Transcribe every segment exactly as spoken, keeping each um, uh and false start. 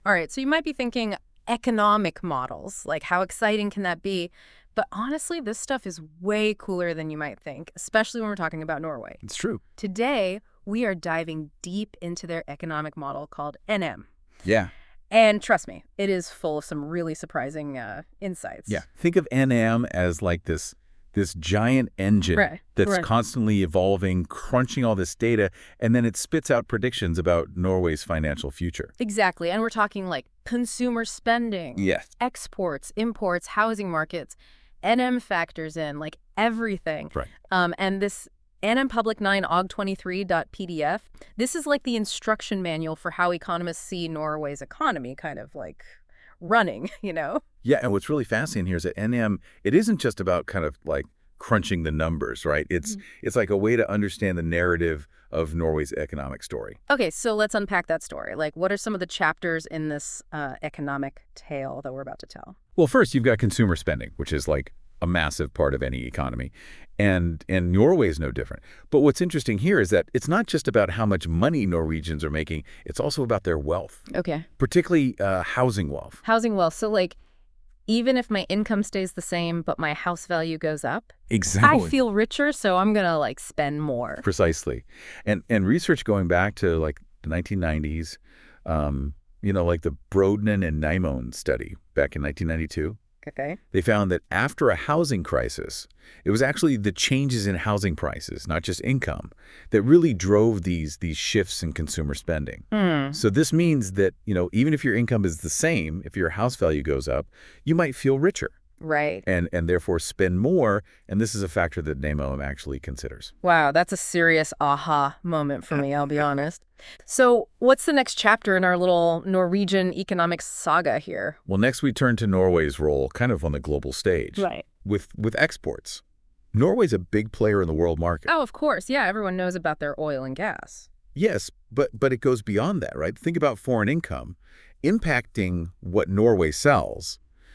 All right, so you might be thinking economic models, like how exciting can that be? But honestly, this stuff is way cooler than you might think, especially when we're talking about Norway. It's true. Today, we are diving deep into their economic model called N M. Yeah. And trust me, it is full of some really surprising uh, Yeah. insights. Think of N M as like this this giant engine Right, that's right. constantly evolving, crunching all this data, and then it spits out predictions about Norway's financial future. Exactly. And we're talking like consumer spending, Yes. exports, imports, housing markets. N M factors in like everything. Right. Um, and this N M Public nine O G twenty-three dot P D F, this is like the instruction manual for how economists see Norway's economy kind of like running, you know? Yeah, and what's really fascinating here is that N M, it isn't just about kind of like crunching the numbers, right? It's Mhm. it's like a way to understand the narrative of Norway's economic story. Okay, so let's unpack that story. Like, what are some of the chapters in this uh, economic tale that we're about to tell? Well, first you've got consumer spending, which is like a massive part of any economy. And and Norway is no different. But what's interesting here is that it's not just about how much money Norwegians are making, it's also about their wealth, Okay. particularly uh, housing wealth. Housing wealth. So, like, even if my income stays the same, but my house value goes up, I feel richer, so I'm gonna, like, spend more. Precisely. And and research going back to like the nineteen nineties, um, you know, like the Brodin and Naimon study back in nineteen ninety-two, Okay. they found that after a housing crisis, it was actually the changes in housing prices, not just income, that really drove these these shifts in consumer spending. Hmm. So this means that, you know, even if your income is the same, if your house value goes up, you might feel richer Right. and and therefore spend more, and this is a factor that NAMO actually considers. Wow, that's a serious aha moment for me, I'll be honest. So, what's the next chapter in our little Norwegian economic saga here? Well, next we turn to Norway's role kind of on the global stage Right. with with exports. Norway's a big player in the world market. Oh, of course. Yeah, everyone knows about their oil and gas. Yes, but but it goes beyond that, right? Think about foreign income impacting what Norway sells,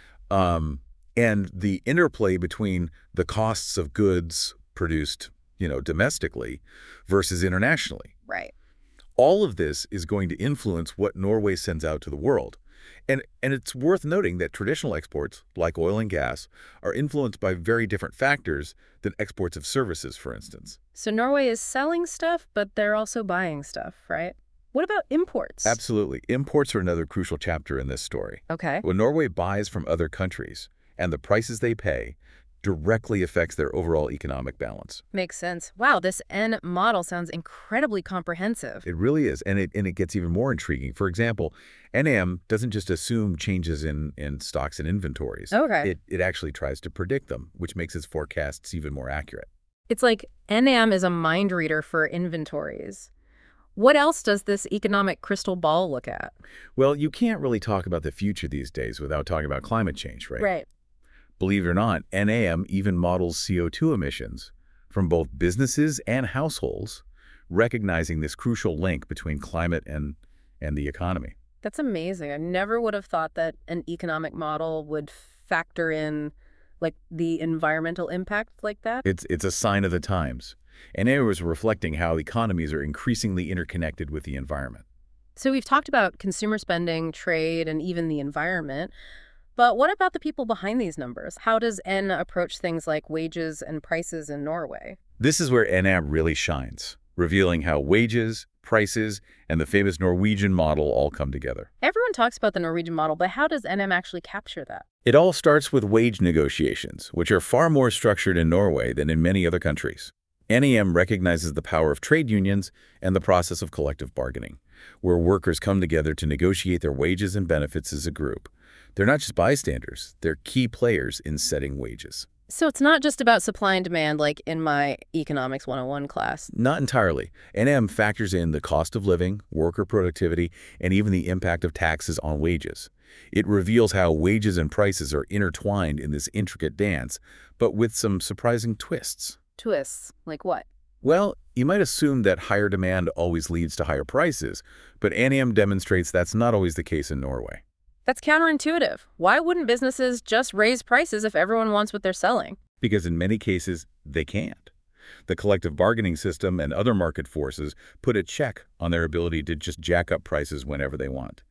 um, and the interplay between the costs of goods produced, you know, domestically versus internationally. Right. All of this is going to influence what Norway sends out to the world. And, and it's worth noting that traditional exports, like oil and gas, are influenced by very different factors than exports of services, for instance. So, Norway is selling stuff, but they're also buying stuff, right? What about imports? Absolutely. Imports are another crucial chapter in this story. Okay. When Norway buys from other countries and the prices they pay directly affects their overall economic balance. Makes sense. Wow, this N model sounds incredibly comprehensive. It really is, and it, and it gets even more intriguing. For example, N M doesn't just assume changes in, in stocks and inventories. Okay. It, it actually tries to predict them, which makes its forecasts even more accurate. It's like N M is a mind reader for inventories. What else does this economic crystal ball look at? Well, you can't really talk about the future these days without talking about climate change, right? Right. Believe it or not, N M even models C O two emissions from both businesses and households, recognizing this crucial link between climate and, and the economy. That's amazing. I never would have thought that an economic model would factor in like the environmental impact like that. It's, it's a sign of the times. And it was reflecting how economies are increasingly interconnected with the environment. So we've talked about consumer spending, trade, and even the environment. But what about the people behind these numbers? How does N approach things like wages and prices in Norway? This is where N M really shines, revealing how wages, prices, and the famous Norwegian model all come together. Everyone talks about the Norwegian model, but how does N M actually capture that? It all starts with wage negotiations, which are far more structured in Norway than in many other countries. N E M recognizes the power of trade unions and the process of collective bargaining, where workers come together to negotiate their wages and benefits as a group. They're not just bystanders, they're key players in setting wages. So it's not just about supply and demand like in my Economics one oh one class. Not entirely. N M factors in the cost of living, worker productivity, and even the impact of taxes on wages. It reveals how wages and prices are intertwined in this intricate dance, but with some surprising twists. Twists? Like what? Well, you might assume that higher demand always leads to higher prices, but N M demonstrates that's not always the case in Norway. That's counterintuitive. Why wouldn't businesses just raise prices if everyone wants what they're selling? Because in many cases, they can't. The collective bargaining system and other market forces put a check on their ability to just jack up prices whenever they want.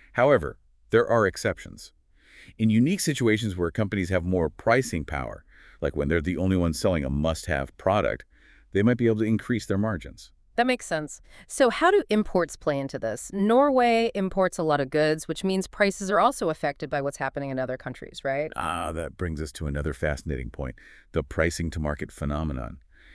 However, there are exceptions. In unique situations where companies have more pricing power, like when they're the only ones selling a must-have product, they might be able to increase their margins. That makes sense. So how do imports play into this? Norway imports a lot of goods, which means prices are also affected by what's happening in other countries, right? Ah, that brings us to another fascinating point, the pricing to market phenomenon.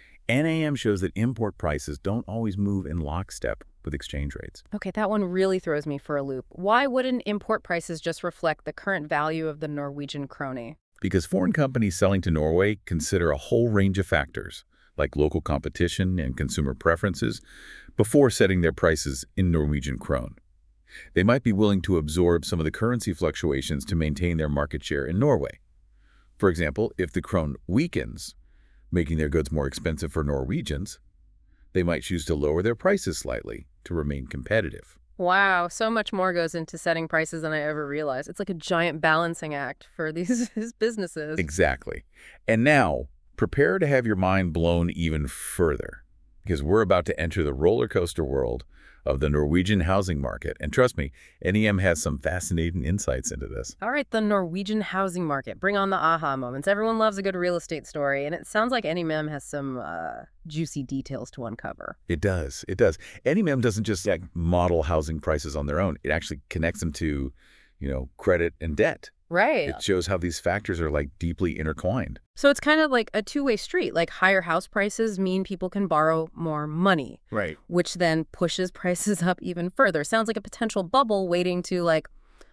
N A M shows that import prices don't always move in lockstep with exchange rates. Okay, that one really throws me for a loop. Why wouldn't import prices just reflect the current value of the Norwegian krone? Because foreign companies selling to Norway consider a whole range of factors, like local competition and consumer preferences, before setting their prices in Norwegian krone. They might be willing to absorb some of the currency fluctuations to maintain their market share in Norway. For example, if the krone weakens, making their goods more expensive for Norwegians, they might choose to lower their prices slightly to remain competitive. Wow, so much more goes into setting prices than I ever realized. It's like a giant balancing act for these these businesses. Exactly. And now, prepare to have your mind blown even further, because we're about to enter the roller coaster world of the Norwegian housing market. And trust me, N E M has some fascinating insights into this. All right, the Norwegian housing market. Bring on the aha moments. Everyone loves a good real estate story, and it sounds like N E M has some uh, juicy details to uncover. It does. It does. N E M doesn't just like, model housing prices on their own. It actually connects them to, you know, credit and debt. Right. It shows how these factors are like deeply intertwined. So it's kind of like a two-way street. Like higher house prices mean people can borrow more money. Right. Which then pushes prices up even further. Sounds like a potential bubble waiting to like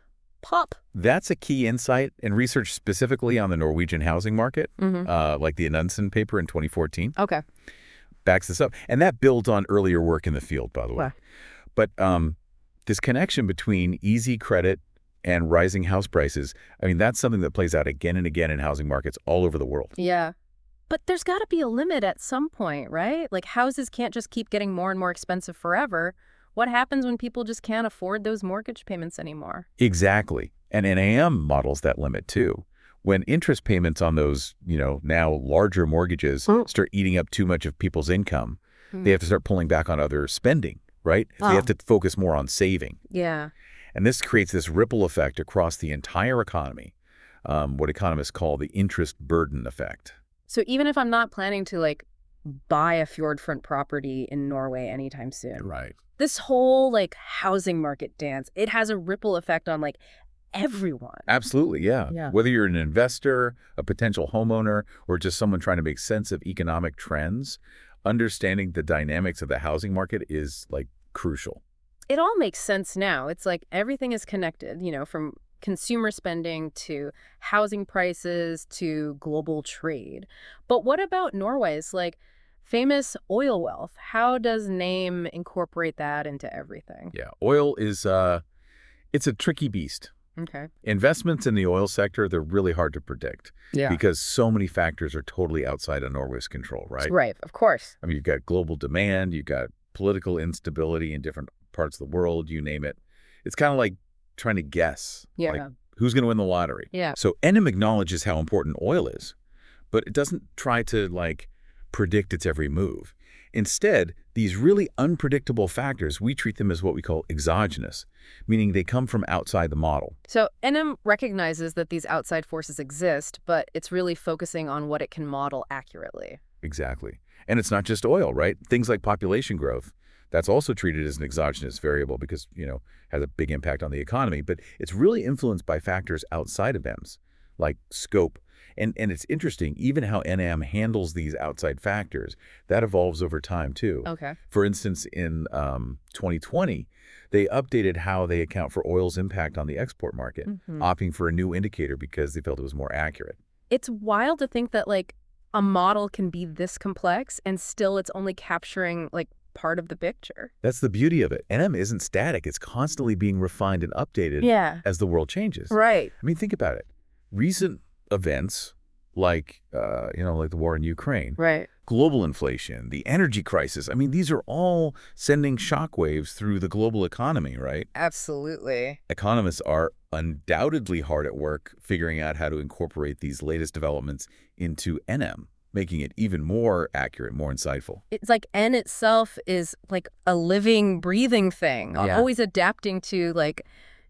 pop. That's a key insight in research specifically on the Norwegian housing market, Mm-hmm. uh, like the Anundsen paper in twenty fourteen. Okay. Backs this up. And that builds on earlier work in the field, by the way. Wow. But um, this connection between easy credit and rising house prices, I mean, that's something that plays out again and again in housing markets all over the world. Yeah. But there's got to be a limit at some point, right? Like houses can't just keep getting more and more expensive forever. What happens when people just can't afford those mortgage payments anymore? Exactly. And N A M models that limit too. When interest payments on those, you know, now larger mortgages Mm. start eating up too much of people's income, Hmm. they have to start pulling back on other spending, right? They have to focus more on saving. Yeah. And this creates this ripple effect across the entire economy, um, what economists call the interest burden effect. So even if I'm not planning to like buy a fjordfront property in Norway anytime soon, Right. this whole like housing market dance, it has a ripple effect on like everyone. Absolutely, yeah. Yeah. Whether you're an investor, a potential homeowner, or just someone trying to make sense of economic trends, understanding the dynamics of the housing market is like crucial. It all makes sense now. It's like everything is connected, you know, from consumer spending to housing prices to global trade. But what about Norway's like famous oil wealth? How does NAME incorporate that into everything? Yeah, oil is uh, it's a tricky beast. Okay. Investments in the oil sector, they're really hard to predict Yeah. because so many factors are totally outside of Norway's control, right? Right, of course. I mean, you've got global demand, you've got political instability in different parts of the world, you name it. It's kind of like trying to guess, Yeah. like who's going to win the lottery. Yeah. So N M acknowledges how important oil is, but it doesn't try to like predict its every move. Instead, these really unpredictable factors, we treat them as what we call exogenous, meaning they come from outside the model. So N M recognizes that these outside forces exist, but it's really focusing on what it can model accurately. Exactly. And it's not just oil, right? Things like population growth, that's also treated as an exogenous variable because, you know, has a big impact on the economy, but it's really influenced by factors outside of E M S, like scope. And, and it's interesting, even how N A M handles these outside factors, that evolves over time too. Okay. For instance, in um, twenty twenty, they updated how they account for oil's impact on the export market, Mhm. opting for a new indicator because they felt it was more accurate. It's wild to think that like a model can be this complex and still it's only capturing like part of the picture. That's the beauty of it. N M isn't static. It's constantly being refined and updated Yeah. as the world changes. Right. I mean, think about it. Recent events like, uh, you know, like the war in Ukraine, Right. global inflation, the energy crisis. I mean, these are all sending shockwaves through the global economy, right? Absolutely. Economists are undoubtedly hard at work figuring out how to incorporate these latest developments into N M, making it even more accurate, more insightful. It's like N itself is like a living, breathing thing, Yeah. always adapting to like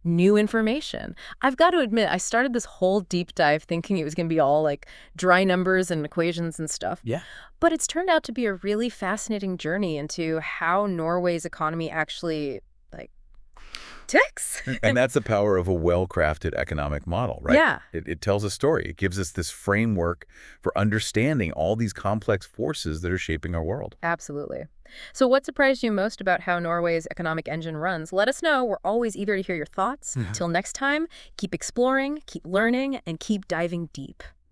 new information. I've got to admit, I started this whole deep dive thinking it was going to be all like dry numbers and equations and stuff. Yeah. But it's turned out to be a really fascinating journey into how Norway's economy actually, like, ticks. And that's the power of a well-crafted economic model, right? Yeah. It, it tells a story. It gives us this framework for understanding all these complex forces that are shaping our world. Absolutely. So what surprised you most about how Norway's economic engine runs? Let us know. We're always eager to hear your thoughts. Mhm. Till next time, keep exploring, keep learning, and keep diving deep.